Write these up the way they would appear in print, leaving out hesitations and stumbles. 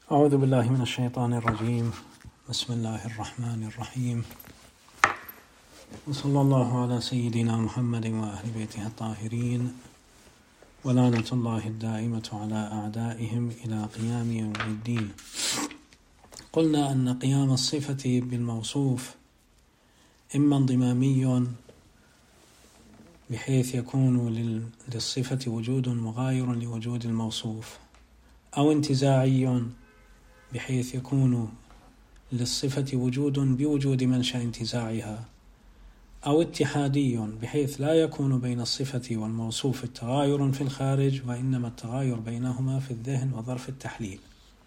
أعوذ بالله من الشيطان الرجيم. بسم الله الرحمن الرحيم، وصلى الله على سيدنا محمد وأهل بيته الطاهرين، ولعنة الله الدائمة على أعدائهم إلى قيام يوم الدين. قلنا أن قيام الصفة بالموصوف إما انضمامي بحيث يكون للصفة وجود مغاير لوجود الموصوف، أو انتزاعي بحيث يكون للصفة وجود بوجود منشأ انتزاعها، أو اتحادي بحيث لا يكون بين الصفة والموصوف التغاير في الخارج، وإنما التغاير بينهما في الذهن وظرف التحليل.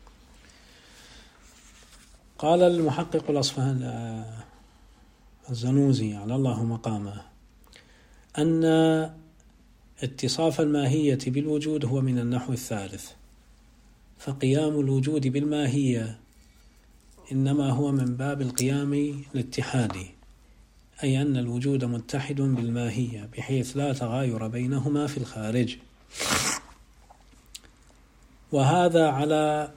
قال المحقق الأصفهاني الزنوزي على الله مقامه أن اتصاف الماهية بالوجود هو من النحو الثالث، فقيام الوجود بالماهية إنما هو من باب القيام الاتحادي، أي أن الوجود متحد بالماهية بحيث لا تغاير بينهما في الخارج، وهذا على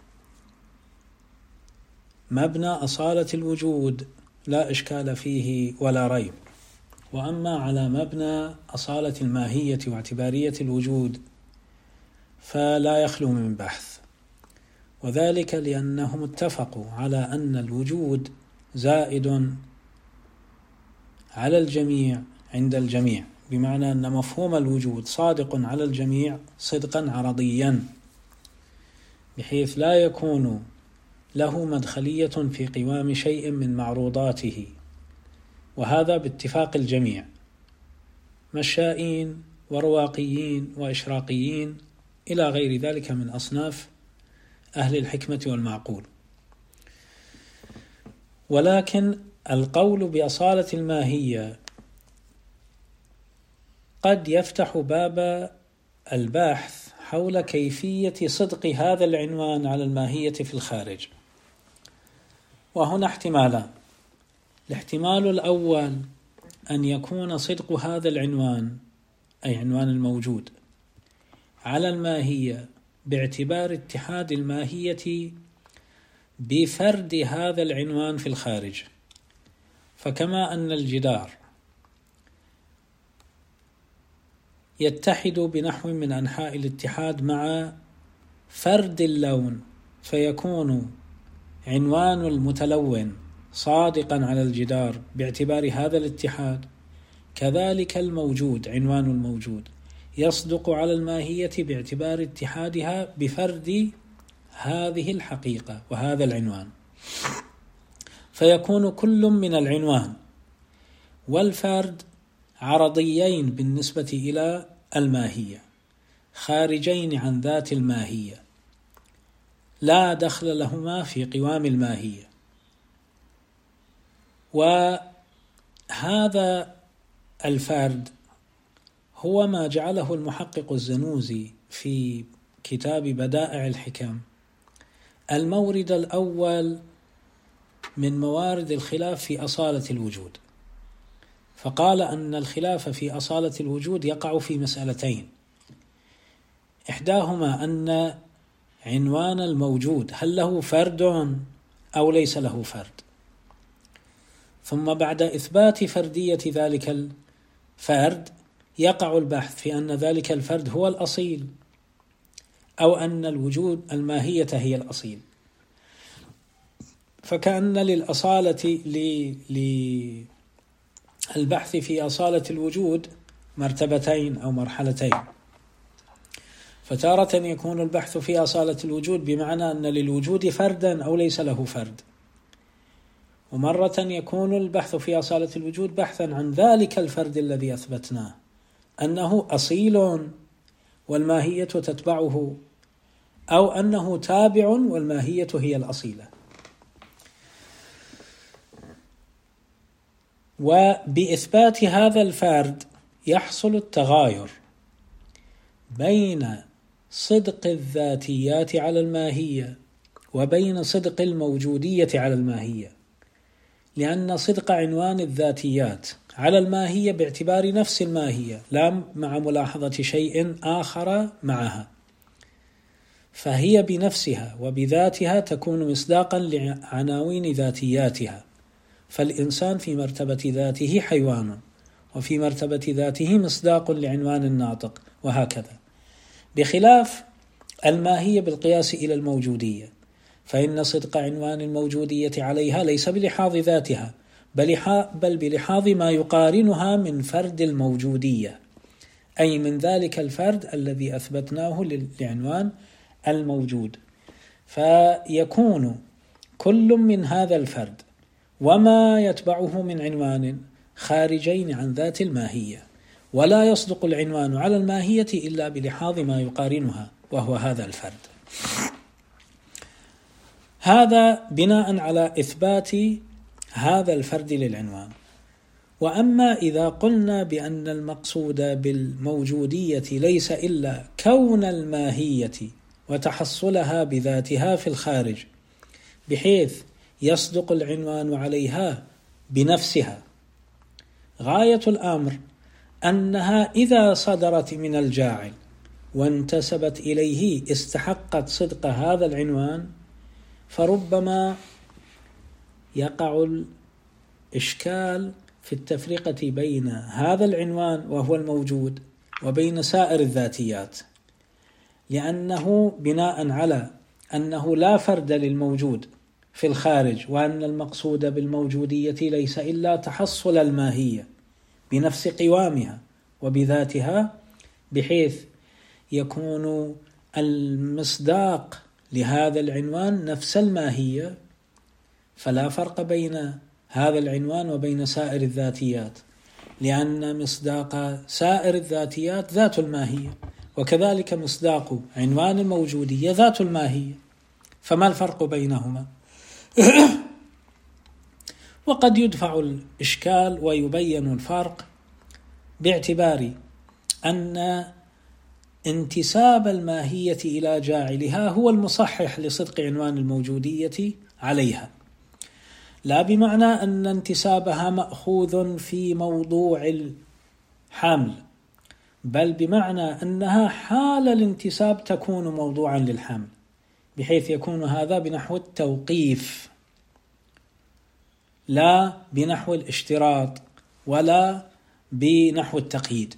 مبنى أصالة الوجود لا إشكال فيه ولا ريب. وأما على مبنى أصالة الماهية واعتبارية الوجود فلا يخلو من بحث، وذلك لأنهم اتفقوا على أن الوجود زائد على الجميع عند الجميع، بمعنى أن مفهوم الوجود صادق على الجميع صدقا عرضيا، بحيث لا يكون له مدخلية في قوام شيء من معروضاته، وهذا باتفاق الجميع، مشائين ورواقيين وإشراقيين إلى غير ذلك من أصناف أهل الحكمة والمعقول. ولكن القول بأصالة الماهية قد يفتح باب البحث حول كيفية صدق هذا العنوان على الماهية في الخارج، وهنا احتمالان. الاحتمال الأول أن يكون صدق هذا العنوان، أي عنوان الموجود، على الماهية باعتبار اتحاد الماهية بفرد هذا العنوان في الخارج، فكما أن الجدار يتحد بنحو من أنحاء الاتحاد مع فرد اللون فيكون عنوان المتلون صادقا على الجدار باعتبار هذا الاتحاد، كذلك الموجود عنوان الموجود يصدق على الماهية باعتبار اتحادها بفرد هذه الحقيقة وهذا العنوان، فيكون كل من العنوان والفرد عرضيين بالنسبة إلى الماهية، خارجين عن ذات الماهية، لا دخل لهما في قوام الماهية. وهذا الفرد هو ما جعله المحقق الزنوزي في كتاب بدائع الحكم المورد الأول من موارد الخلاف في أصالة الوجود، فقال أن الخلاف في أصالة الوجود يقع في مسألتين، إحداهما أن عنوان الموجود هل له فرد أو ليس له فرد، ثم بعد إثبات فردية ذلك الفرد يقع البحث في أن ذلك الفرد هو الأصيل أو أن الوجود الماهية هي الأصيل، فكأن للأصالة للبحث في أصالة الوجود مرتبتين أو مرحلتين، فتارة يكون البحث في أصالة الوجود بمعنى أن للوجود فردا أو ليس له فرد، ومرة يكون البحث في أصالة الوجود بحثا عن ذلك الفرد الذي أثبتناه أنه أصيل والماهية تتبعه، أو أنه تابع والماهية هي الأصيلة. وبإثبات هذا الفرد يحصل التغاير بين صدق الذاتيات على الماهية وبين صدق الموجودية على الماهية، لأن صدق عنوان الذاتيات على الماهية باعتبار نفس الماهية لا مع ملاحظة شيء آخر معها، فهي بنفسها وبذاتها تكون مصداقا لعناوين ذاتياتها، فالإنسان في مرتبة ذاته حيوان، وفي مرتبة ذاته مصداق لعنوان الناطق، وهكذا. بخلاف الماهية بالقياس إلى الموجودية، فإن صدق عنوان الموجودية عليها ليس بلحاظ ذاتها، بل بلحاظ ما يقارنها من فرد الموجودية، أي من ذلك الفرد الذي أثبتناه لعنوان الموجود. فيكون كل من هذا الفرد وما يتبعه من عنوان خارجين عن ذات الماهية، ولا يصدق العنوان على الماهية إلا بلحاظ ما يقارنها وهو هذا الفرد. هذا بناء على إثبات هذا الفرد للعنوان. وأما إذا قلنا بأن المقصود بالموجودية ليس إلا كون الماهية وتحصلها بذاتها في الخارج، بحيث يصدق العنوان عليها بنفسها، غاية الأمر أنها إذا صدرت من الجاعل وانتسبت إليه استحقت صدق هذا العنوان، فربما يقع الإشكال في التفرقة بين هذا العنوان وهو الموجود وبين سائر الذاتيات، لأنه بناء على أنه لا فرد للموجود في الخارج، وأن المقصود بالموجودية ليس إلا تحصل الماهية بنفس قوامها وبذاتها، بحيث يكون المصداق لهذا العنوان نفس الماهية، فلا فرق بين هذا العنوان وبين سائر الذاتيات، لأن مصداق سائر الذاتيات ذات الماهية، وكذلك مصداق عنوان الموجودية ذات الماهية، فما الفرق بينهما؟ وقد يدفع الإشكال ويبين الفرق باعتبار أن انتساب الماهية إلى جاعلها هو المصحح لصدق عنوان الموجودية عليها، لا بمعنى أن انتسابها مأخوذ في موضوع الحمل، بل بمعنى أنها حال الانتساب تكون موضوعا للحمل، بحيث يكون هذا بنحو التوقيف لا بنحو الاشتراط ولا بنحو التقييد.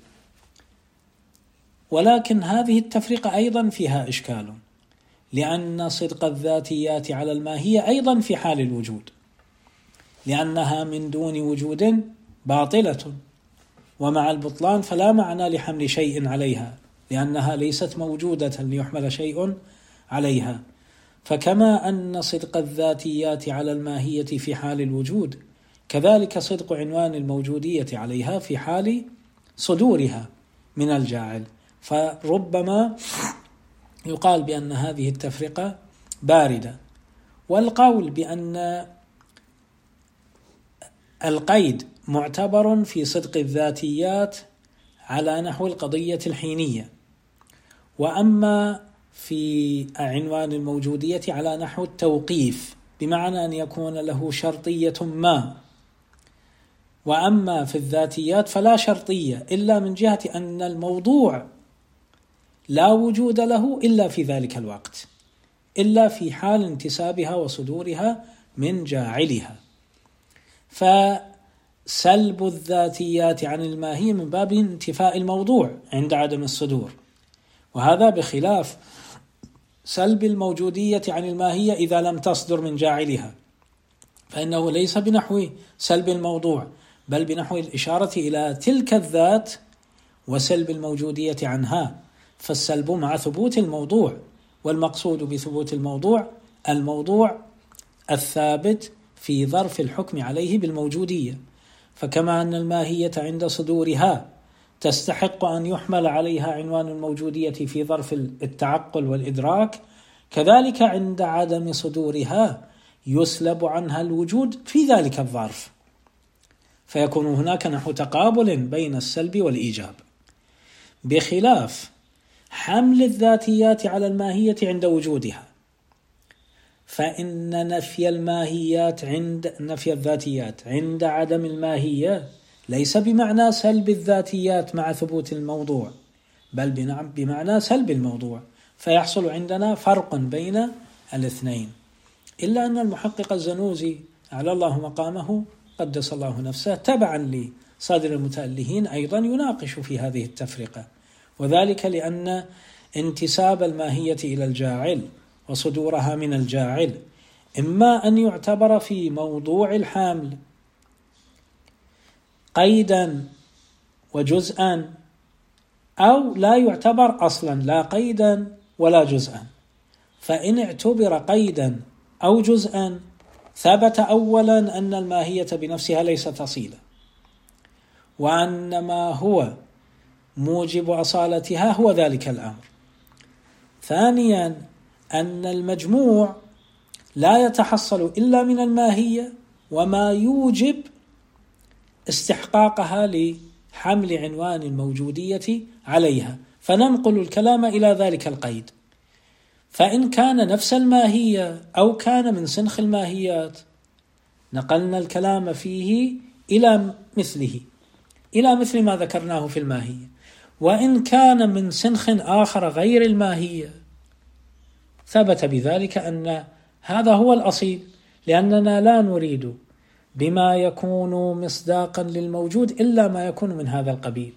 ولكن هذه التفرقة أيضا فيها إشكال، لأن صدق الذاتيات على الماهية أيضا في حال الوجود، لأنها من دون وجود باطلة، ومع البطلان فلا معنى لحمل شيء عليها، لأنها ليست موجودة ليحمل شيء عليها. فكما أن صدق الذاتيات على الماهية في حال الوجود، كذلك صدق عنوان الموجودية عليها في حال صدورها من الجاعل. فربما يقال بأن هذه التفرقة باردة. والقول بأن القيد معتبر في صدق الذاتيات على نحو القضية الحينية، وأما في عنوان الموجودية على نحو التوقيف، بمعنى أن يكون له شرطية ما. وأما في الذاتيات فلا شرطية إلا من جهة أن الموضوع لا وجود له إلا في ذلك الوقت، إلا في حال انتسابها وصدورها من جاعلها. فسلب الذاتيات عن الماهية من باب انتفاء الموضوع عند عدم الصدور، وهذا بخلاف سلب الموجودية عن الماهية إذا لم تصدر من جاعلها، فإنه ليس بنحو سلب الموضوع، بل بنحو الإشارة إلى تلك الذات وسلب الموجودية عنها. فالسلب مع ثبوت الموضوع، والمقصود بثبوت الموضوع الثابت في ظرف الحكم عليه بالموجودية. فكما أن الماهية عند صدورها تستحق أن يحمل عليها عنوان الموجودية في ظرف التعقل والإدراك، كذلك عند عدم صدورها يسلب عنها الوجود في ذلك الظرف، فيكون هناك نحو تقابل بين السلب والإيجاب، بخلاف حمل الذاتيات على الماهية عند وجودها. فإن نفي الذاتيات عند عدم الماهية ليس بمعنى سلب الذاتيات مع ثبوت الموضوع، بل بمعنى سلب الموضوع. فيحصل عندنا فرق بين الاثنين. إلا أن المحقق الزنوزي على الله مقامه قدس الله نفسه تبعا لصادر المتألهين أيضا يناقش في هذه التفرقة، وذلك لأن انتساب الماهية إلى الجاعل وصدورها من الجاعل إما أن يعتبر في موضوع الحمل قيدا وجزءا، أو لا يعتبر أصلا لا قيدا ولا جزءا. فإن اعتبر قيدا أو جزءا ثبت أولا أن الماهية بنفسها ليست أصيلة، وأن ما هو موجب أصالتها هو ذلك الأمر. ثانيا أن المجموع لا يتحصل إلا من الماهية وما يوجب استحقاقها لحمل عنوان الموجودية عليها، فننقل الكلام إلى ذلك القيد. فإن كان نفس الماهية أو كان من سنخ الماهيات نقلنا الكلام فيه إلى مثله، إلى مثل ما ذكرناه في الماهية. وإن كان من سنخ آخر غير الماهية ثبت بذلك أن هذا هو الأصيل، لأننا لا نريد بما يكون مصداقا للموجود إلا ما يكون من هذا القبيل.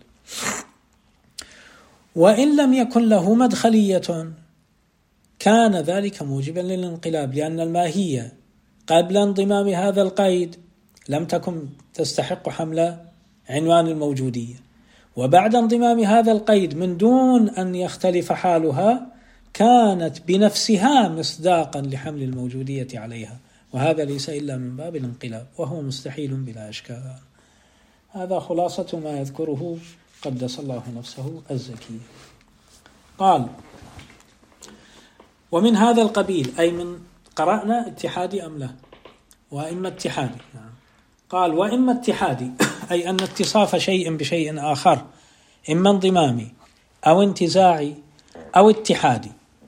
وإن لم يكن له مدخلية كان ذلك موجبا للانقلاب، لأن الماهية قبل انضمام هذا القيد لم تكن تستحق حمل عنوان الموجودية، وبعد انضمام هذا القيد من دون أن يختلف حالها كانت بنفسها مصداقا لحمل الموجودية عليها، وهذا ليس إلا من باب الانقلاب، وهو مستحيل بلا إشكال. هذا خلاصة ما يذكره قدس الله نفسه الزكية. قال: ومن هذا القبيل، أي من قرأنا اتحادي أم لا؟ وإما اتحادي. قال: وإما اتحادي، أي أن اتصاف شيء بشيء آخر إما انضمامي أو انتزاعي أو اتحادي،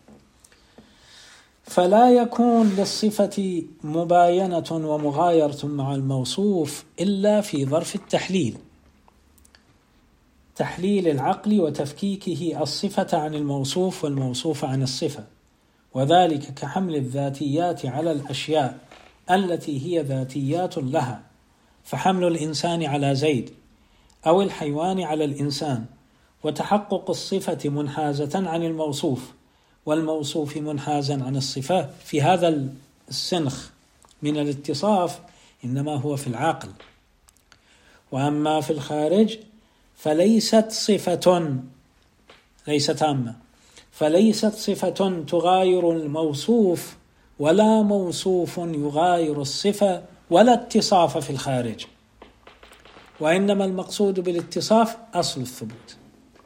فلا يكون للصفة مباينة ومغايرة مع الموصوف إلا في ظرف التحليل، تحليل العقل وتفكيكه الصفة عن الموصوف والموصوف عن الصفة، وذلك كحمل الذاتيات على الأشياء التي هي ذاتيات لها، فحمل الإنسان على زيد أو الحيوان على الإنسان، وتحقق الصفة منحازة عن الموصوف والموصوف منحازا عن الصفة في هذا السنخ من الاتصاف إنما هو في العقل. وأما في الخارج فليست صفة، ليست تامة، فليست صفة تغاير الموصوف ولا موصوف يغاير الصفة ولا اتصاف في الخارج، وإنما المقصود بالاتصاف أصل الثبوت.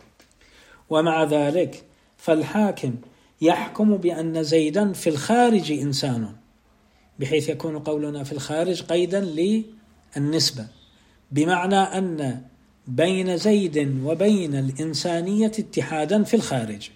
ومع ذلك فالحاكم يحكم بأن زيدا في الخارج إنسان، بحيث يكون قولنا في الخارج قيدا للنسبة، بمعنى أن بين زيد وبين الإنسانية اتحادا في الخارج،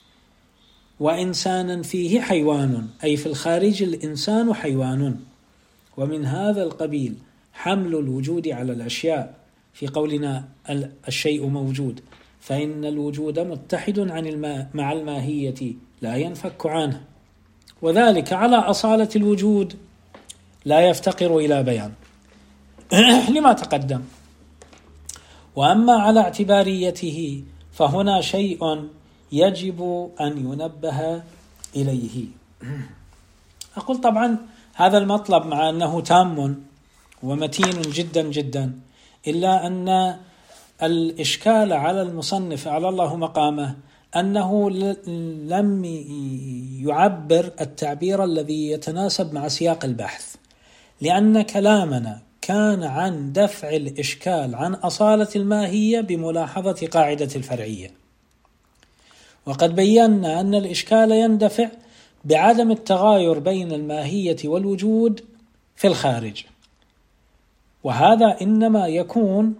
وإنسانا فيه حيوان، أي في الخارج الإنسان حيوان. ومن هذا القبيل حمل الوجود على الأشياء في قولنا الشيء موجود، فإن الوجود متحد مع الماهية لا ينفك عنه، وذلك على أصالة الوجود لا يفتقر إلى بيان لما تقدم. وأما على اعتباريته فهنا شيء يجب أن ينبه إليه. أقول طبعا هذا المطلب مع أنه تام ومتين جدا جدا، إلا أن الإشكال على المصنف على الله مقامه أنه لم يعبر التعبير الذي يتناسب مع سياق البحث، لأن كلامنا كان عن دفع الإشكال عن أصالة الماهية بملاحظة قاعدة الفرعية، وقد بينا أن الإشكال يندفع بعدم التغاير بين الماهية والوجود في الخارج، وهذا إنما يكون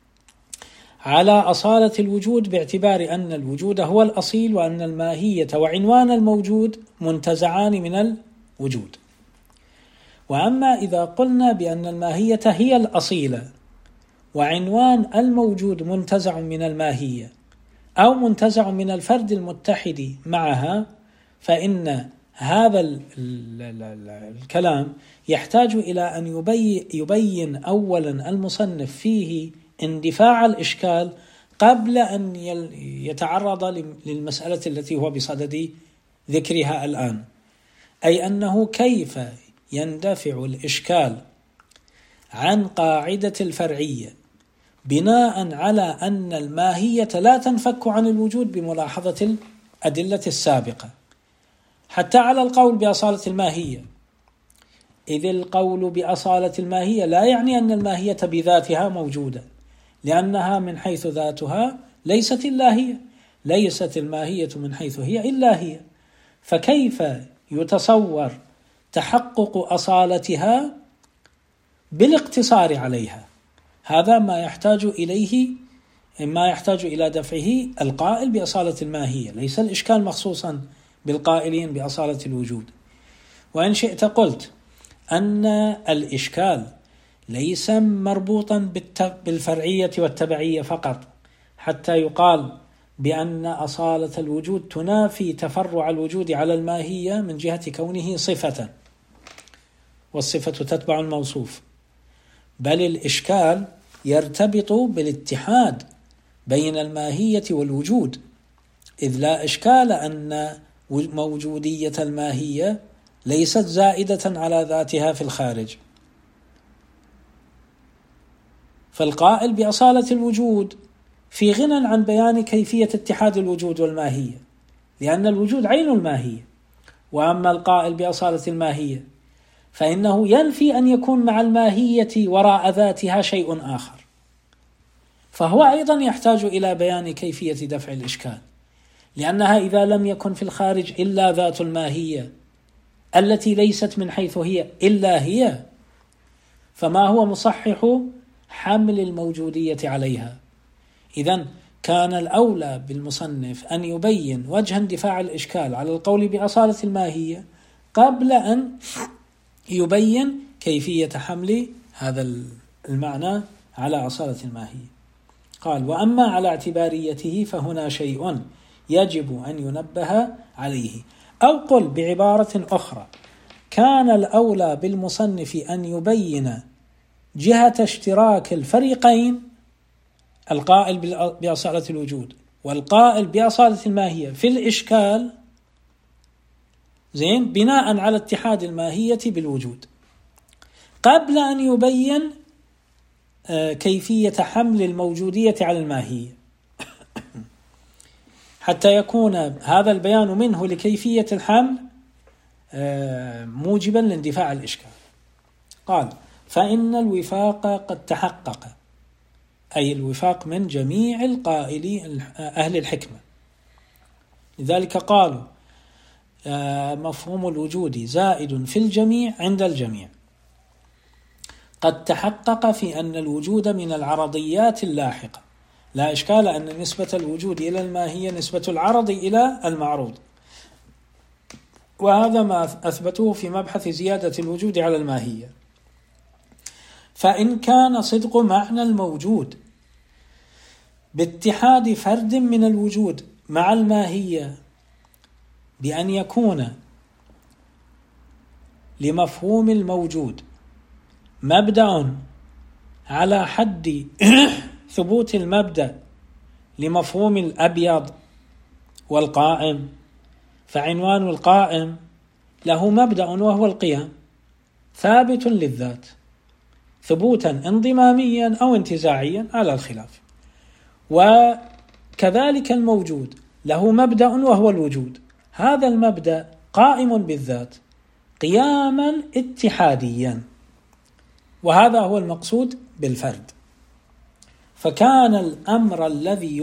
على أصالة الوجود باعتبار أن الوجود هو الأصيل، وأن الماهية وعنوان الموجود منتزعان من الوجود. وأما إذا قلنا بأن الماهية هي الأصيلة وعنوان الموجود منتزع من الماهية، أو منتزع من الفرد المتحد معها، فإن هذا الكلام يحتاج إلى أن يبين أولا المصنف فيه اندفاع الإشكال قبل أن يتعرض للمسألة التي هو بصدد ذكرها الآن، أي أنه كيف يندفع الإشكال عن قاعدة الفرعية بناء على أن الماهية لا تنفك عن الوجود بملاحظة الأدلة السابقة، حتى على القول بأصالة الماهية، إذ القول بأصالة الماهية لا يعني أن الماهية بذاتها موجودة، لأنها من حيث ذاتها ليست إلا هي، ليست الماهية من حيث هي إلا هي، فكيف يتصور تحقق أصالتها بالاقتصار عليها؟ هذا ما يحتاج إلى دفعه القائل بأصالة الماهية، ليس الإشكال مخصوصا بالقائلين بأصالة الوجود. وإن شئت قلت أن الإشكال ليس مربوطا بالفرعية والتبعية فقط حتى يقال بأن أصالة الوجود تنافي تفرع الوجود على الماهية من جهة كونه صفة، والصفة تتبع الموصوف، بل الإشكال يرتبط بالاتحاد بين الماهية والوجود، إذ لا إشكال أن موجودية الماهية ليست زائدة على ذاتها في الخارج. فالقائل بأصالة الوجود في غنى عن بيان كيفية اتحاد الوجود والماهية، لأن الوجود عين الماهية. وأما القائل بأصالة الماهية فإنه ينفي أن يكون مع الماهية وراء ذاتها شيء آخر، فهو أيضا يحتاج إلى بيان كيفية دفع الإشكال، لأنها إذا لم يكن في الخارج إلا ذات الماهية التي ليست من حيث هي إلا هي، فما هو مصحح حمل الموجودية عليها؟ إذن كان الأولى بالمصنف أن يبين وجه اندفاع الإشكال على القول بأصالة الماهية قبل أن يبين كيفية حمل هذا المعنى على أصالة الماهية. قال: وأما على اعتباريته فهنا شيء يجب أن ينبه عليه، أو قل بعبارة أخرى: كان الأولى بالمصنف أن يبين جهة اشتراك الفريقين، القائل بأصالة الوجود والقائل بأصالة الماهية، في الإشكال بناء على اتحاد الماهية بالوجود، قبل أن يبين كيفية حمل الموجودية على الماهية، حتى يكون هذا البيان منه لكيفية الحمل موجبا لاندفاع الإشكال. قال: فإن الوفاق قد تحقق، أي الوفاق من جميع القائلين أهل الحكمة، لذلك قالوا مفهوم الوجود زائد في الجميع عند الجميع. قد تحقق في أن الوجود من العرضيات اللاحقة، لا إشكال أن نسبة الوجود إلى الماهية نسبة العرض إلى المعروض، وهذا ما أثبته في مبحث زيادة الوجود على الماهية. فإن كان صدق معنى الموجود باتحاد فرد من الوجود مع الماهية بأن يكون لمفهوم الموجود مبدأ على حد ثبوت المبدأ لمفهوم الأبيض والقائم، فعنوان القائم له مبدأ وهو القيام ثابت للذات ثبوتا انضماميا أو انتزاعيا على الخلاف، وكذلك الموجود له مبدأ وهو الوجود، هذا المبدأ قائم بالذات قياما اتحاديا، وهذا هو المقصود بالفرد. فكان الأمر الذي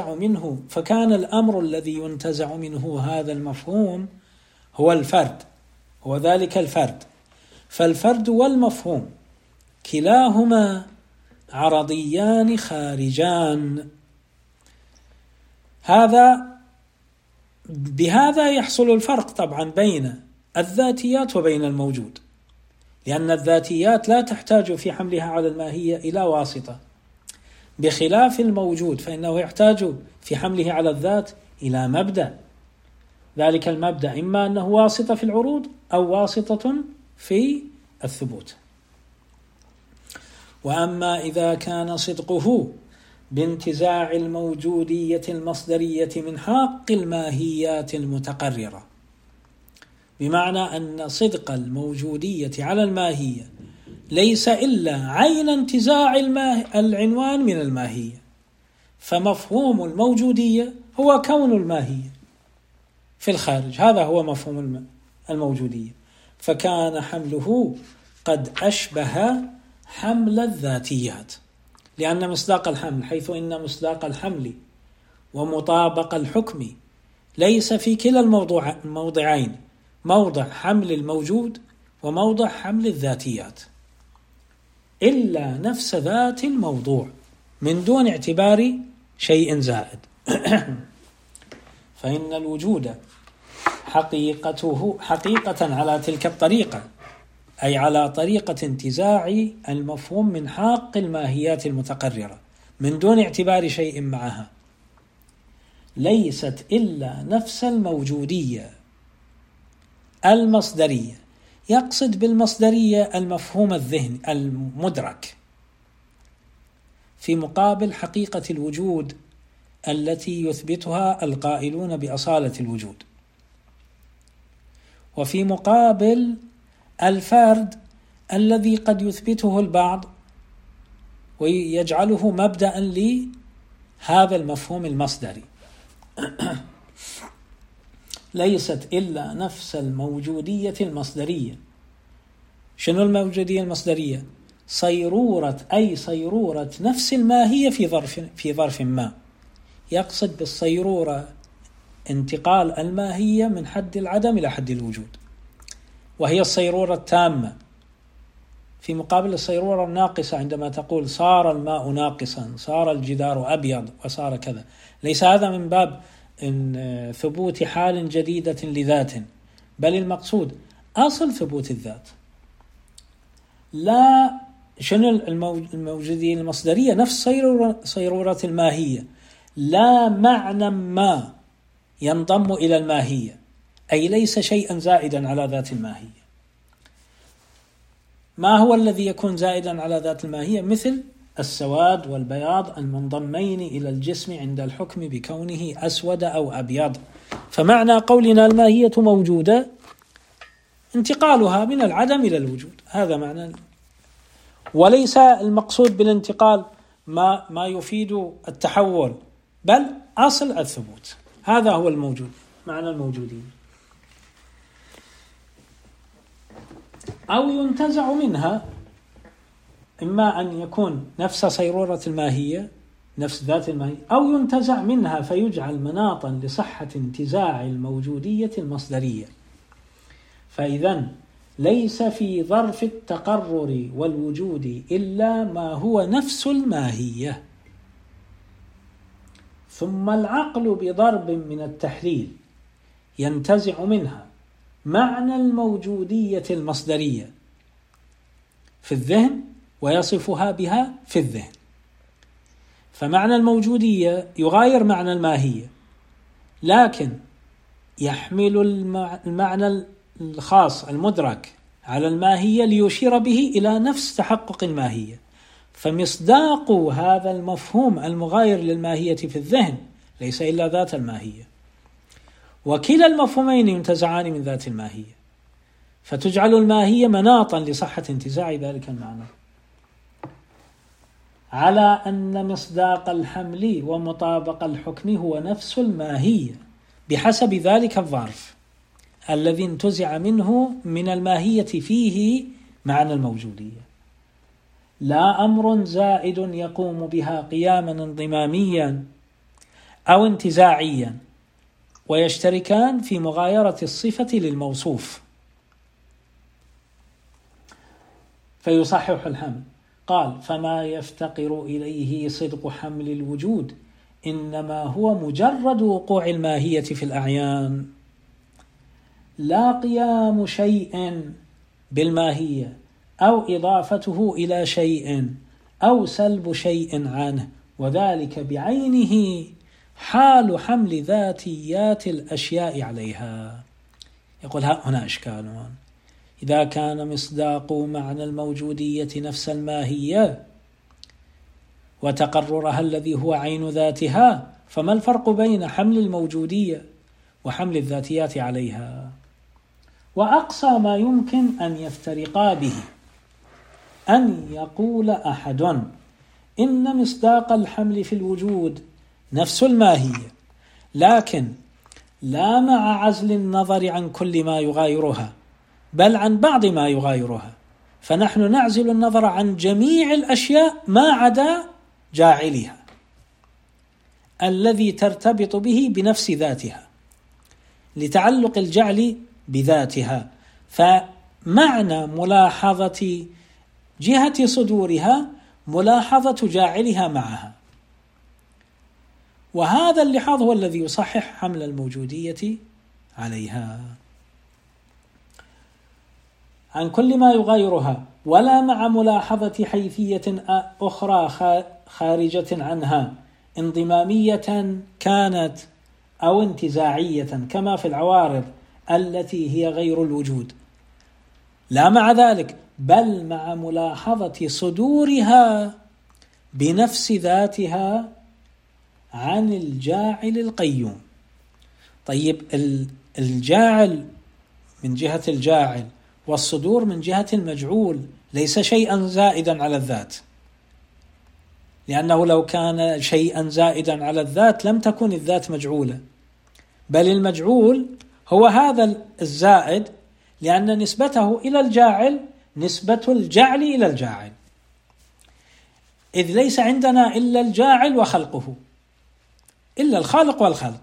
ينتزع منه هذا المفهوم هو الفرد، هو ذلك الفرد. فالفرد والمفهوم كلاهما عرضيان خارجان. بهذا يحصل الفرق طبعا بين الذاتيات وبين الموجود، لأن الذاتيات لا تحتاج في حملها على الماهية إلى واسطة، بخلاف الموجود فإنه يحتاج في حمله على الذات إلى مبدأ، ذلك المبدأ إما أنه واسطة في العروض أو واسطة في الثبوت. وأما إذا كان صدقه بانتزاع الموجودية المصدرية من حق الماهيات المتقررة، بمعنى أن صدق الموجودية على الماهية ليس إلا عين انتزاع العنوان من الماهية، فمفهوم الموجودية هو كون الماهية في الخارج، هذا هو مفهوم الموجودية، فكان حمله قد أشبه حمل الذاتيات، لأن مصداق الحمل، حيث إن مصداق الحمل ومطابق الحكم ليس في كلا الموضعين، موضع حمل الموجود وموضع حمل الذاتيات، إلا نفس ذات الموضوع من دون اعتبار شيء زائد. فإن الوجود حقيقة على تلك الطريقة، أي على طريقة انتزاع المفهوم من حق الماهيات المتقررة من دون اعتبار شيء معها، ليست إلا نفس الموجودية المصدرية. يقصد بالمصدرية المفهوم الذهني المدرك، في مقابل حقيقة الوجود التي يثبتها القائلون بأصالة الوجود، وفي مقابل الفرد الذي قد يثبته البعض ويجعله مبدأ لهذا المفهوم المصدري. ليست إلا نفس الموجودية المصدرية. شنو الموجودية المصدرية؟ صيرورة، أي صيرورة نفس الماهية في ظرف ما. يقصد بالصيرورة انتقال الماهية من حد العدم إلى حد الوجود، وهي الصيرورة التامة، في مقابل الصيرورة الناقصة عندما تقول صار الماء ناقصا، صار الجدار أبيض، وصار كذا. ليس هذا من باب إن ثبوت حال جديدة لذات، بل المقصود أصل ثبوت الذات. لا، شنو الموجودية المصدرية؟ نفس صيرورة الماهية، لا معنى ما ينضم إلى الماهية، أي ليس شيئا زائدا على ذات الماهية. ما هو الذي يكون زائدا على ذات الماهية؟ مثل السواد والبياض المنضمين إلى الجسم عند الحكم بكونه أسود أو أبيض. فمعنى قولنا الماهية موجودة انتقالها من العدم إلى الوجود، هذا معنى. وليس المقصود بالانتقال ما يفيد التحول، بل أصل الثبوت، هذا هو الموجود، معنى الموجودين. أو ينتزع منها، إما أن يكون نفس صيرورة الماهية، نفس ذات الماهية، أو ينتزع منها فيجعل مناطا لصحة انتزاع الموجودية المصدرية. فإذن ليس في ظرف التقرر والوجود إلا ما هو نفس الماهية. ثم العقل بضرب من التحليل ينتزع منها معنى الموجودية المصدرية في الذهن ويصفها بها في الذهن. فمعنى الموجودية يغاير معنى الماهية، لكن يحمل المعنى الخاص المدرك على الماهية ليشير به إلى نفس تحقق الماهية. فمصداق هذا المفهوم المغاير للماهية في الذهن ليس إلا ذات الماهية، وكلا المفهومين ينتزعان من ذات الماهية، فتجعل الماهية مناطا لصحة انتزاع ذلك المعنى، على أن مصداق الحمل ومطابق الحكم هو نفس الماهية بحسب ذلك الظرف الذي انتزع منه من الماهية فيه معنى الموجودية، لا أمر زائد يقوم بها قياما انضماميا أو انتزاعيا، ويشتركان في مغايرة الصفة للموصوف فيصحح الحمل. قال: فما يفتقر إليه صدق حمل الوجود إنما هو مجرد وقوع الماهية في الأعيان، لا قيام شيء بالماهية أو إضافته إلى شيء أو سلب شيء عنه وذلك بعينه حال حمل ذاتيات الأشياء عليها. يقول هنا إشكال: إذا كان مصداق معنى الموجودية نفس الماهية وتقررها الذي هو عين ذاتها، فما الفرق بين حمل الموجودية وحمل الذاتيات عليها؟ وأقصى ما يمكن أن يفترقا به أن يقول أحد إن مصداق الحمل في الوجود نفس الماهية، لكن لا مع عزل النظر عن كل ما يغايرها، بل عن بعض ما يغايرها، فنحن نعزل النظر عن جميع الأشياء ما عدا جاعلها الذي ترتبط به بنفس ذاتها لتعلق الجعل بذاتها. فمعنى ملاحظة جهة صدورها ملاحظة جاعلها معها، وهذا اللحاظ هو الذي يصحح حمل الموجودية عليها عن كل ما يغايرها، ولا مع ملاحظة حيثية أخرى خارجة عنها انضمامية كانت أو انتزاعية كما في العوارض التي هي غير الوجود، لا مع ذلك، بل مع ملاحظة صدورها بنفس ذاتها عن الجاعل القيوم. طيب، الجاعل من جهة الجاعل والصدور من جهة المجعول ليس شيئا زائدا على الذات، لأنه لو كان شيئا زائدا على الذات لم تكن الذات مجعولة، بل المجعول هو هذا الزائد، لأن نسبته إلى الجاعل نسبة الجعل إلى الجاعل، إذ ليس عندنا إلا الجاعل وخلقه، إلا الخالق والخلق.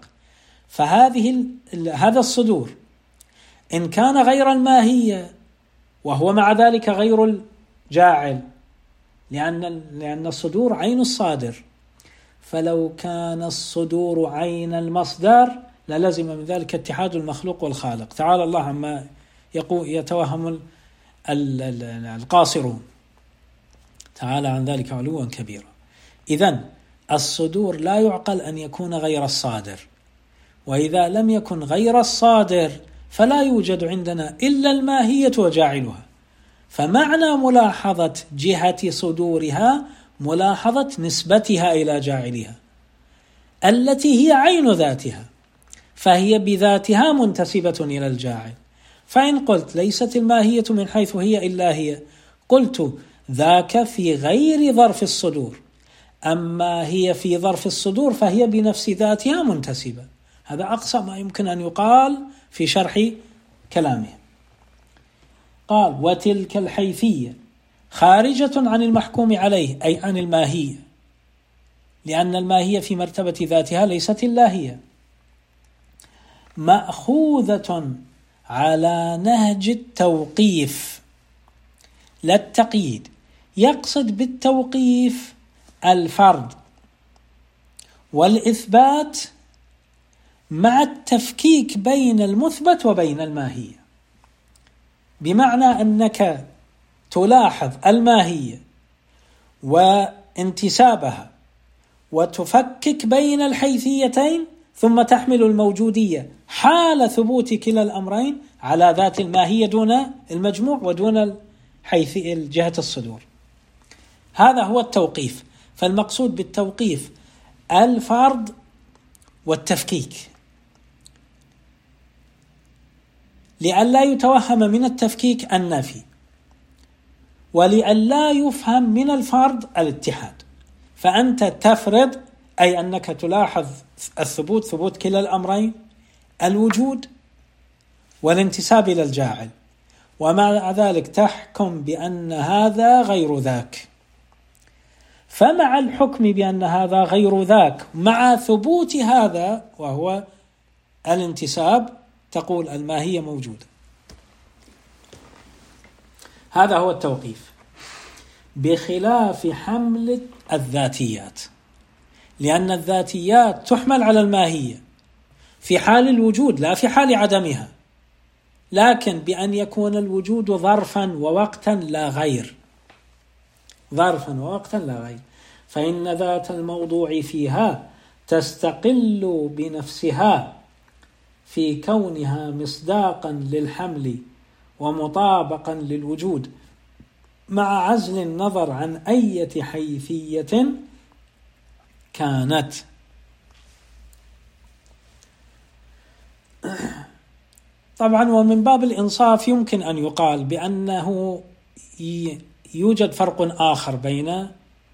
هذا الصدور إن كان غير الماهية وهو مع ذلك غير الجاعل، لأن الصدور عين الصادر، فلو كان الصدور عين المصدر للزم من ذلك اتحاد المخلوق والخالق، تعالى الله عما يتوهم القاصرون، تعالى عن ذلك علوا كبيرا. إذن الصدور لا يعقل أن يكون غير الصادر، وإذا لم يكن غير الصادر فلا يوجد عندنا إلا الماهية وجاعلها، فمعنى ملاحظة جهة صدورها ملاحظة نسبتها إلى جاعلها التي هي عين ذاتها، فهي بذاتها منتسبة إلى الجاعل. فإن قلت ليست الماهية من حيث هي إلا هي، قلت ذاك في غير ظرف الصدور، أما هي في ظرف الصدور فهي بنفس ذاتها منتسبة. هذا أقصى ما يمكن أن يقال في شرح كلامه. قال: وتلك الحيثية خارجة عن المحكوم عليه، أي عن الماهية، لأن الماهية في مرتبة ذاتها ليست اللاهية، مأخوذة على نهج التوقيف لا التقييد، يقصد بالتوقيف الفرض والإثبات مع التفكيك بين المثبت وبين الماهية، بمعنى أنك تلاحظ الماهية وانتسابها وتفكك بين الحيثيتين، ثم تحمل الموجودية حال ثبوت كلا الأمرين على ذات الماهية دون المجموع ودون جهة الصدور. هذا هو التوقيف. فالمقصود بالتوقيف الفرض والتفكيك، لئلا يتوهم من التفكيك النفي، ولئلا يفهم من الفرض الاتحاد. فأنت تفرض أي أنك تلاحظ الثبوت، ثبوت كلا الأمرين، الوجود والانتساب إلى الجاعل، ومع ذلك تحكم بأن هذا غير ذاك. فمع الحكم بأن هذا غير ذاك مع ثبوت هذا وهو الانتساب تقول الماهية موجودة. هذا هو التوقيف، بخلاف حمل الذاتيات، لأن الذاتيات تحمل على الماهية في حال الوجود لا في حال عدمها، لكن بأن يكون الوجود ظرفا ووقتا لا غير، ظرفا ووقتا لا غير. فإن ذات الموضوع فيها تستقل بنفسها في كونها مصداقا للحمل ومطابقا للوجود، مع عزل النظر عن أي حيثية كانت. طبعا ومن باب الإنصاف يمكن أن يقال بأنه يوجد فرق آخر بين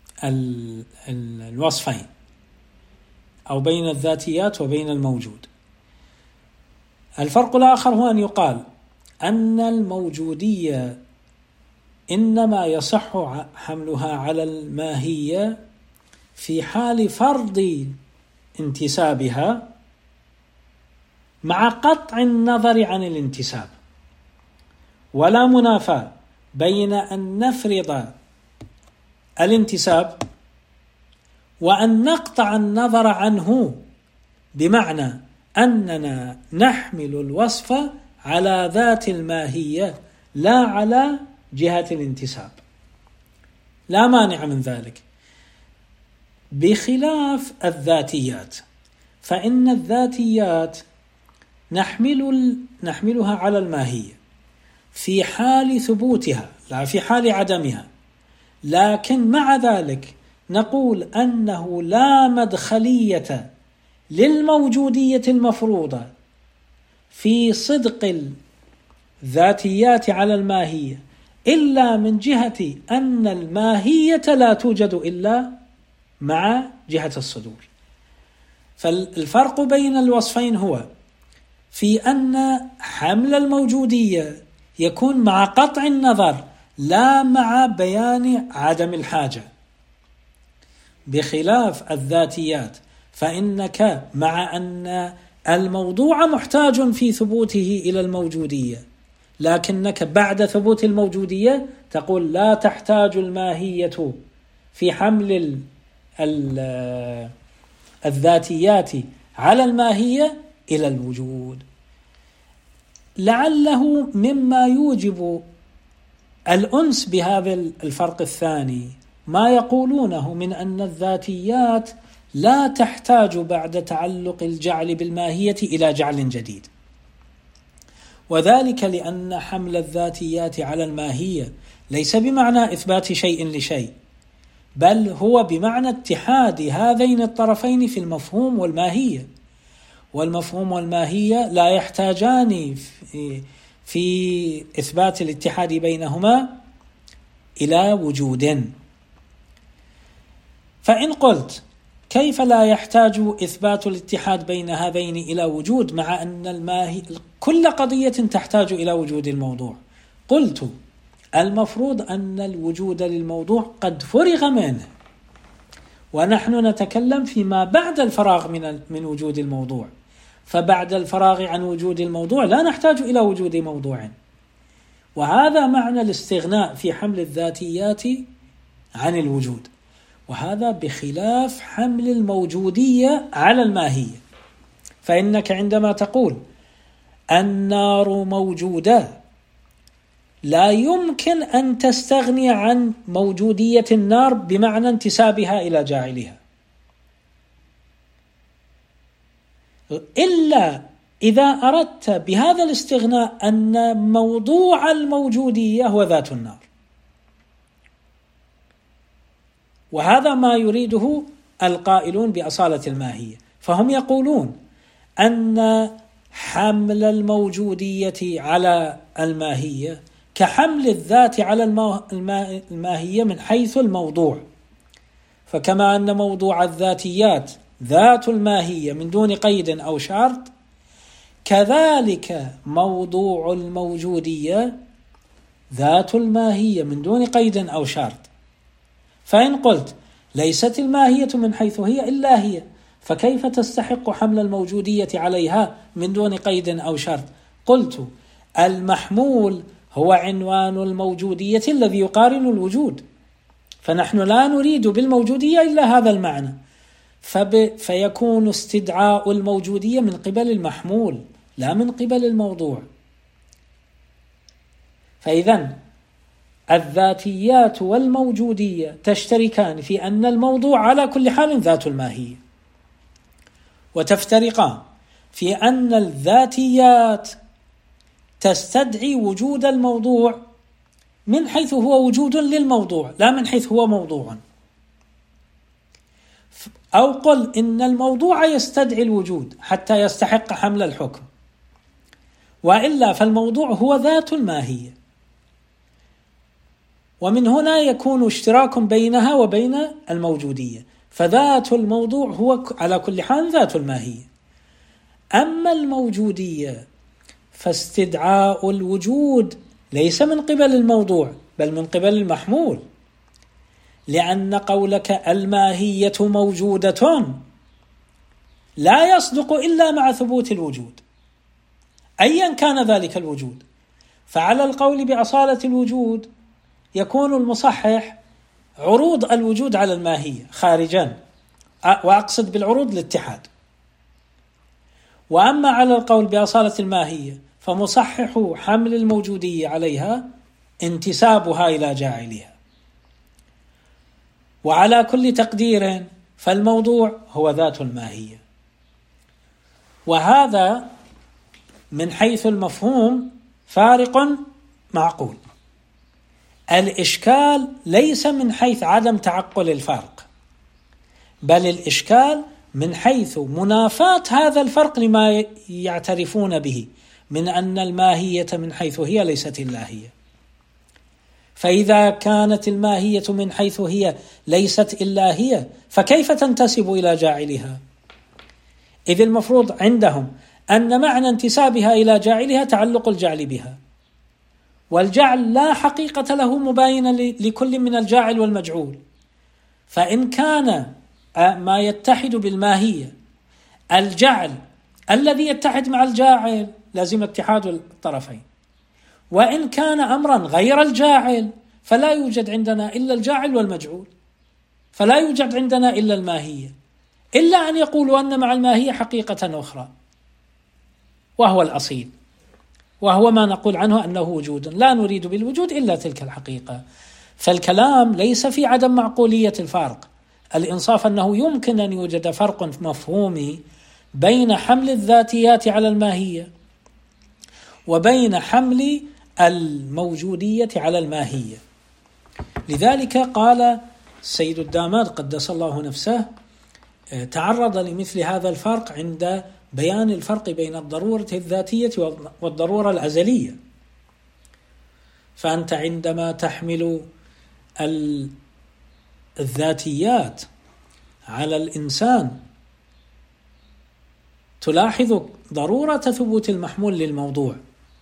الوصفين أو بين الذاتيات وبين الموجود. الفرق الآخر هو أن يقال أن الموجودية إنما يصح حملها على الماهية في حال فرض انتسابها مع قطع النظر عن الانتساب، ولا منافاة بين أن نفرض الانتساب وأن نقطع النظر عنه، بمعنى أننا نحمل الوصف على ذات الماهية لا على جهة الانتساب، لا مانع من ذلك، بخلاف الذاتيات. فإن الذاتيات نحملها على الماهية في حال ثبوتها لا في حال عدمها، لكن مع ذلك نقول أنه لا مدخلية للموجودية المفروضة في صدق الذاتيات على الماهية إلا من جهة أن الماهية لا توجد إلا مع جهة الصدور. فالفرق بين الوصفين هو في أن حمل الموجودية يكون مع قطع النظر لا مع بيان عدم الحاجة، بخلاف الذاتيات فإنك مع أن الموضوع محتاج في ثبوته إلى الموجودية، لكنك بعد ثبوت الموجودية تقول لا تحتاج الماهية في حمل الذاتيات على الماهية إلى الوجود. لعله مما يوجب الأنس بهذا الفرق الثاني ما يقولونه من أن الذاتيات لا تحتاج بعد تعلق الجعل بالماهية إلى جعل جديد، وذلك لأن حمل الذاتيات على الماهية ليس بمعنى إثبات شيء لشيء، بل هو بمعنى اتحاد هذين الطرفين في المفهوم والماهية، والمفهوم والماهية لا يحتاجان في إثبات الاتحاد بينهما إلى وجود. فإن قلت كيف لا يحتاج إثبات الاتحاد بين هذين إلى وجود مع أن كل قضية تحتاج إلى وجود الموضوع؟ قلت المفروض أن الوجود للموضوع قد فرغ منه، ونحن نتكلم فيما بعد الفراغ من وجود الموضوع، فبعد الفراغ عن وجود الموضوع لا نحتاج إلى وجود موضوع، وهذا معنى الاستغناء في حمل الذاتيات عن الوجود، وهذا بخلاف حمل الموجودية على الماهية. فإنك عندما تقول النار موجودة لا يمكن أن تستغني عن موجودية النار بمعنى انتسابها إلى جاعلها، إلا إذا أردت بهذا الاستغناء أن موضوع الموجودية هو ذات النار، وهذا ما يريده القائلون بأصالة الماهية. فهم يقولون أن حمل الموجودية على الماهية كحمل الذات على الماهية من حيث الموضوع، فكما أن موضوع الذاتيات ذات الماهية من دون قيد أو شرط، كذلك موضوع الموجودية ذات الماهية من دون قيد أو شرط. فإن قلت ليست الماهية من حيث هي إلا هي، فكيف تستحق حمل الموجودية عليها من دون قيد أو شرط؟ قلت المحمول هو عنوان الموجودية الذي يقارن الوجود، فنحن لا نريد بالموجودية إلا هذا المعنى، فيكون استدعاء الموجودية من قبل المحمول لا من قبل الموضوع. فإذن الذاتيات والموجودية تشتركان في أن الموضوع على كل حال ذات الماهية، وتفترقان في أن الذاتيات تستدعي وجود الموضوع من حيث هو وجود للموضوع لا من حيث هو موضوع، أو قل إن الموضوع يستدعي الوجود حتى يستحق حمل الحكم، وإلا فالموضوع هو ذات الماهية. ومن هنا يكون اشتراك بينها وبين الموجودية، فذات الموضوع هو على كل حال ذات الماهية. أما الموجودية فاستدعاء الوجود ليس من قبل الموضوع بل من قبل المحمول، لأن قولك الماهية موجودة لا يصدق إلا مع ثبوت الوجود أيا كان ذلك الوجود. فعلى القول بأصالة الوجود يكون المصحح عروض الوجود على الماهية خارجا، وأقصد بالعروض الاتحاد. وأما على القول بأصالة الماهية فمصحح حمل الموجودية عليها انتسابها إلى جاعلها. وعلى كل تقدير فالموضوع هو ذات الماهية. وهذا من حيث المفهوم فارق معقول. الإشكال ليس من حيث عدم تعقل الفرق، بل الإشكال من حيث منافاة هذا الفرق لما يعترفون به من أن الماهية من حيث هي ليست اللاهية. فإذا كانت الماهية من حيث هي ليست اللاهية فكيف تنتسب إلى جاعلها؟ إذ المفروض عندهم أن معنى انتسابها إلى جاعلها تعلق الجعل بها، والجعل لا حقيقة له مباينة لكل من الجاعل والمجعول. فإن كان ما يتحد بالماهية الجعل الذي يتحد مع الجاعل لازم اتحاد الطرفين، وإن كان أمرا غير الجاعل فلا يوجد عندنا إلا الجاعل والمجعول، فلا يوجد عندنا إلا الماهية، إلا أن يقولوا أن مع الماهية حقيقة أخرى وهو الأصيل، وهو ما نقول عنه أنه وجود، لا نريد بالوجود إلا تلك الحقيقة. فالكلام ليس في عدم معقولية الفرق، الإنصاف أنه يمكن أن يوجد فرق مفهومي بين حمل الذاتيات على الماهية وبين حمل الموجودية على الماهية. لذلك قال السيد الداماد قدس الله نفسه تعرض لمثل هذا الفرق عند بيان الفرق بين الضرورة الذاتية والضرورة الأزلية. فأنت عندما تحمل الذاتيات على الإنسان تلاحظ ضرورة ثبوت المحمول للموضوع،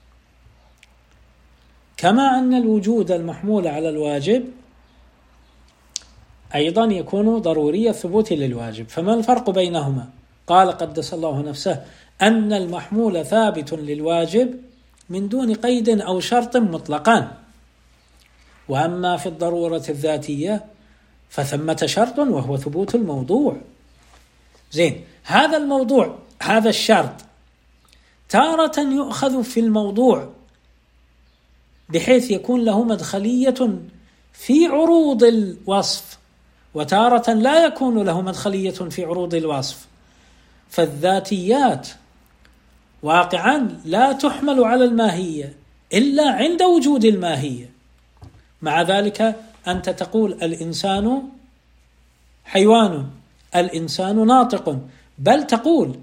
كما أن الوجود المحمول على الواجب أيضا يكون ضروري الثبوت للواجب. فما الفرق بينهما؟ قال قدس الله نفسه أن المحمول ثابت للواجب من دون قيد أو شرط مطلقا، وأما في الضرورة الذاتية فثمة شرط وهو ثبوت الموضوع. زين، هذا الموضوع هذا الشرط تارة يؤخذ في الموضوع بحيث يكون له مدخلية في عروض الوصف، وتارة لا يكون له مدخلية في عروض الوصف. فالذاتيات واقعا لا تحمل على الماهية إلا عند وجود الماهية. مع ذلك أنت تقول الإنسان حيوان، الإنسان ناطق، بل تقول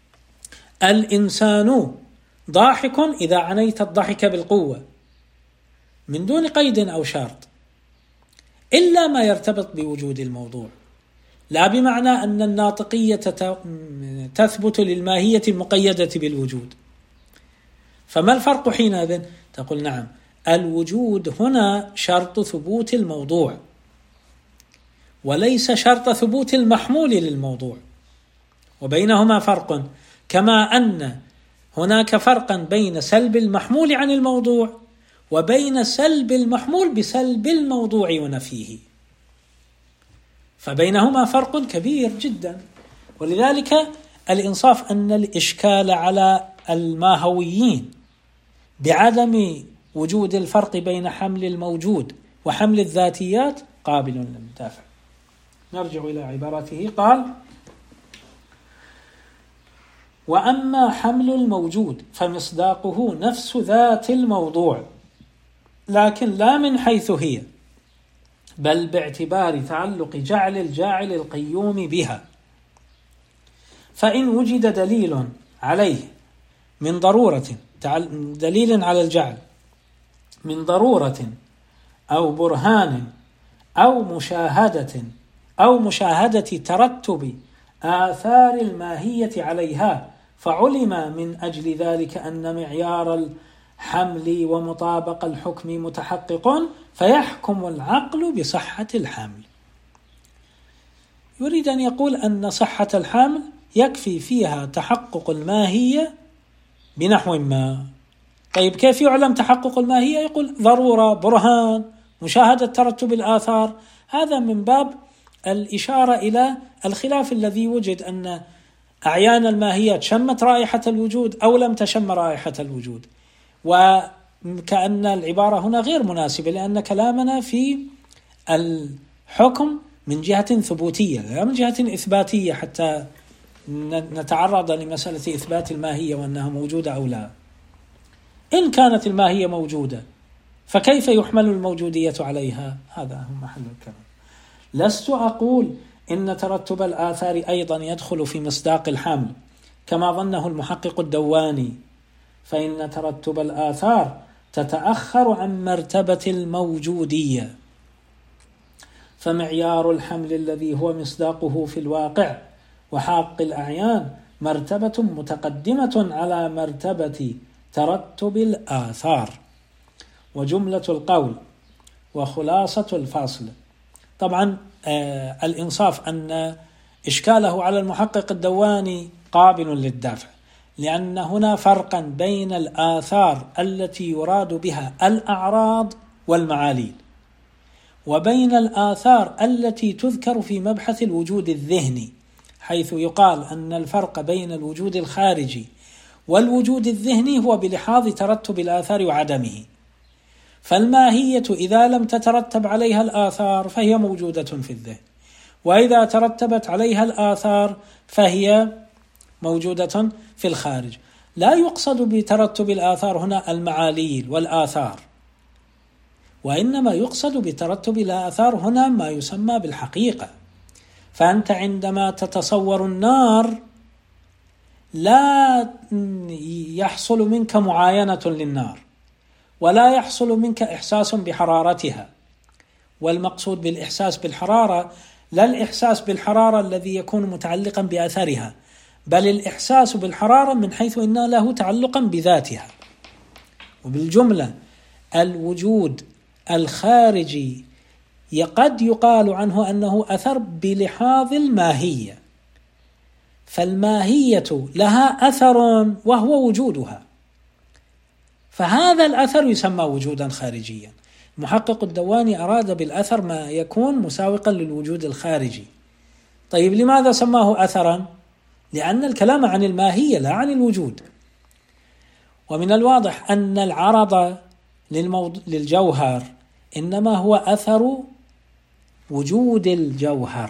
الإنسان ضاحك إذا عنيت الضحك بالقوة من دون قيد أو شرط، إلا ما يرتبط بوجود الموضوع، لا بمعنى أن الناطقية تثبت للماهية المقيدة بالوجود. فما الفرق حينئذ؟ تقول نعم، الوجود هنا شرط ثبوت الموضوع وليس شرط ثبوت المحمول للموضوع، وبينهما فرق، كما أن هناك فرقا بين سلب المحمول عن الموضوع وبين سلب المحمول بسلب الموضوع ونفيه، فبينهما فرق كبير جدا. ولذلك الإنصاف أن الإشكال على الماهويين بعدم وجود الفرق بين حمل الموجود وحمل الذاتيات قابل للدافع. نرجع إلى عبارته. قال: وأما حمل الموجود فمصداقه نفس ذات الموضوع، لكن لا من حيث هي، بل باعتبار تعلق جعل الجاعل القيوم بها. فإن وجد دليل عليه من ضرورة، دليل على الجعل من ضرورة أو برهان أو مشاهدة ترتب آثار الماهية عليها، فعلم من أجل ذلك أن معيار الحمل ومطابق الحكم متحقق، فيحكم العقل بصحة الحمل. يريد أن يقول أن صحة الحمل يكفي فيها تحقق الماهية بنحو ما. طيب كيف يعلم تحقق الماهية؟ يقول ضرورة، برهان، مشاهدة ترتب الآثار. هذا من باب الإشارة إلى الخلاف الذي وجد، أن أعيان الماهية شمت رائحة الوجود أو لم تشم رائحة الوجود، وكأن العبارة هنا غير مناسبة، لأن كلامنا في الحكم من جهة ثبوتية لا من جهة إثباتية، حتى نتعرض لمسألة إثبات الماهية وأنها موجودة أو لا. إن كانت الماهية موجودة فكيف يحمل الموجودية عليها؟ هذا هو محل الكلام. لست أقول إن ترتب الآثار أيضا يدخل في مصداق الحمل كما ظنه المحقق الدواني، فإن ترتب الآثار تتأخر عن مرتبة الموجودية، فمعيار الحمل الذي هو مصداقه في الواقع وحاق الأعيان مرتبة متقدمة على مرتبة ترتب الآثار. وجملة القول وخلاصة الفاصل. طبعا الإنصاف أن إشكاله على المحقق الدواني قابل للدافع، لأن هنا فرقا بين الآثار التي يراد بها الأعراض والمعاليل، وبين الآثار التي تذكر في مبحث الوجود الذهني، حيث يقال أن الفرق بين الوجود الخارجي والوجود الذهني هو بلحاظ ترتب الآثار وعدمه. فالماهية إذا لم تترتب عليها الآثار فهي موجودة في الذهن، وإذا ترتبت عليها الآثار فهي موجودة في الخارج. لا يقصد بترتب الآثار هنا المعاليل والآثار، وإنما يقصد بترتب الآثار هنا ما يسمى بالحقيقة. فأنت عندما تتصور النار لا يحصل منك معاينة للنار، ولا يحصل منك إحساس بحرارتها. والمقصود بالإحساس بالحرارة لا الإحساس بالحرارة الذي يكون متعلقا بأثرها، بل الإحساس بالحرارة من حيث إن له تعلقا بذاتها. وبالجملة الوجود الخارجي قد يقال عنه أنه أثر بلحاظ الماهية، فالماهية لها أثر وهو وجودها، فهذا الأثر يسمى وجودا خارجيا. المحقق الدواني أراد بالأثر ما يكون مساوقا للوجود الخارجي. طيب لماذا سماه أثرا؟ لأن الكلام عن الماهية لا عن الوجود. ومن الواضح أن العرض للجوهر إنما هو أثر وجود الجوهر،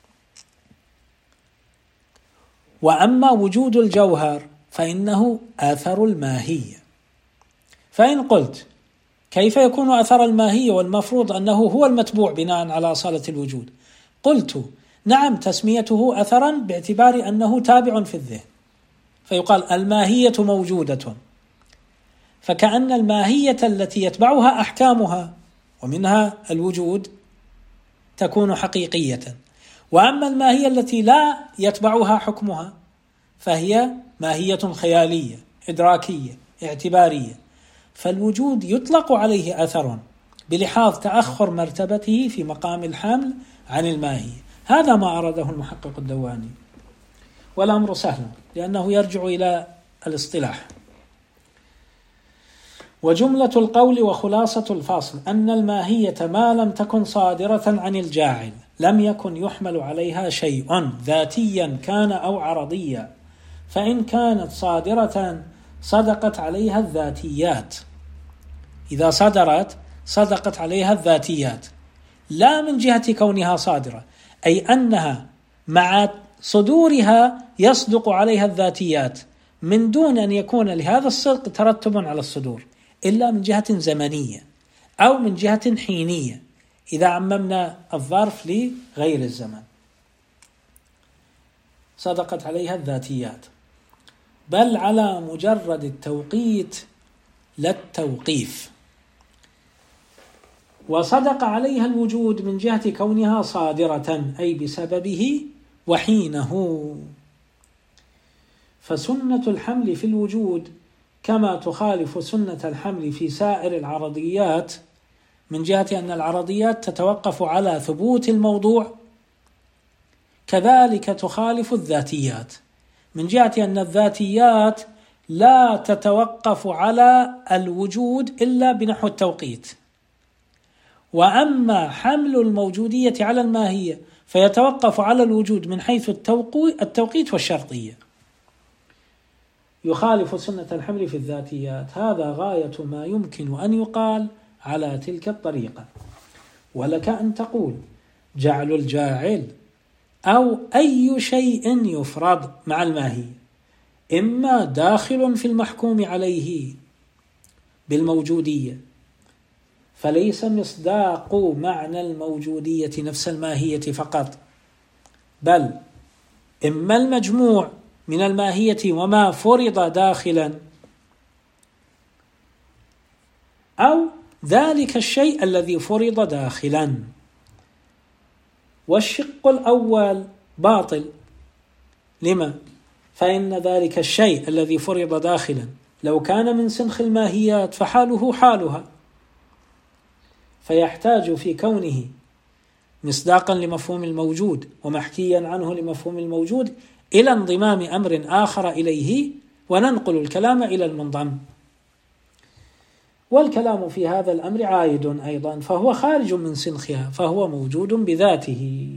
وأما وجود الجوهر فإنه أثر الماهية. فإن قلت كيف يكون أثر الماهية والمفروض أنه هو المتبوع بناء على أصالة الوجود؟ قلت نعم، تسميته أثرا باعتبار أنه تابع في الذهن، فيقال الماهية موجودة، فكأن الماهية التي يتبعها أحكامها ومنها الوجود تكون حقيقية، وأما الماهية التي لا يتبعها حكمها فهي ماهية خيالية إدراكية اعتبارية. فالوجود يطلق عليه أثر بلحاظ تأخر مرتبته في مقام الحمل عن الماهية. هذا ما أراده المحقق الدواني، والأمر سهل لأنه يرجع إلى الاصطلاح. وجملة القول وخلاصة الفاصل أن الماهية ما لم تكن صادرة عن الجاعل لم يكن يحمل عليها شيء ذاتيا كان أو عرضيا، فإن كانت صادرة صدقت عليها الذاتيات. إذا صدقت عليها الذاتيات، لا من جهة كونها صادرة، أي أنها مع صدورها يصدق عليها الذاتيات من دون أن يكون لهذا الصدق ترتب على الصدور، إلا من جهة زمنية أو من جهة حينية إذا عممنا الظرف لغير الزمن. صدقت عليها الذاتيات، بل على مجرد التوقيت لا التوقيف. وصدق عليها الوجود من جهة كونها صادرة، أي بسببه وحينه. فسنة الحمل في الوجود كما تخالف سنة الحمل في سائر العرضيات، من جهة أن العرضيات تتوقف على ثبوت الموضوع، كذلك تخالف الذاتيات من جهة أن الذاتيات لا تتوقف على الوجود إلا بنحو التوقيت. وأما حمل الموجودية على الماهية فيتوقف على الوجود من حيث التوقيت والشرطية. يخالف سنة الحمل في الذاتيات، هذا غاية ما يمكن أن يقال على تلك الطريقة. ولك أن تقول جعل الجاعل أو أي شيء يفرض مع الماهية إما داخل في المحكوم عليه بالموجودية، فليس مصداق معنى الموجودية نفس الماهية فقط، بل إما المجموع من الماهية وما فرض داخلا، أو ذلك الشيء الذي فرض داخلا. والشق الأول باطل. لما؟ فإن ذلك الشيء الذي فرض داخلا لو كان من سنخ الماهيات فحاله حالها، فيحتاج في كونه مصداقا لمفهوم الموجود ومحكيا عنه لمفهوم الموجود إلى انضمام أمر آخر إليه، وننقل الكلام إلى المنضم. والكلام في هذا الأمر عائد أيضا، فهو خارج من سنخها، فهو موجود بذاته.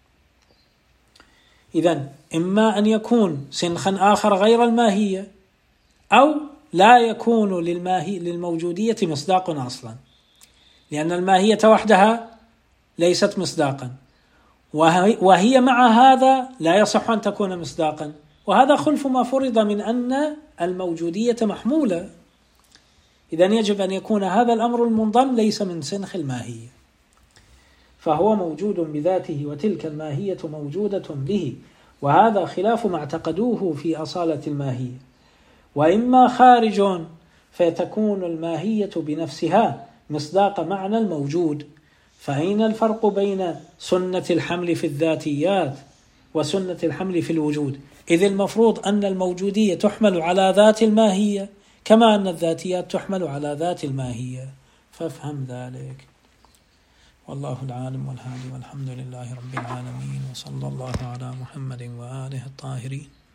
إذن إما أن يكون سنخا آخر غير الماهية، أو لا يكون للموجودية مصداق أصلا، لأن الماهية وحدها ليست مصداقا، وهي مع هذا لا يصح أن تكون مصداقا، وهذا خلف ما فرض من أن الموجودية محمولة. إذن يجب أن يكون هذا الأمر المنضم ليس من سنخ الماهية، فهو موجود بذاته وتلك الماهية موجودة به، وهذا خلاف ما اعتقدوه في أصالة الماهية. وإما خارج فتكون الماهية بنفسها مصداق معنى الموجود. فأين الفرق بين سنة الحمل في الذاتيات وسنة الحمل في الوجود؟ إذ المفروض أن الموجودية تحمل على ذات الماهية كما أن الذاتيات تحمل على ذات الماهية، فافهم ذلك. والله العالم والهادي، والحمد لله رب العالمين، وصلى الله على محمد وآله الطاهرين.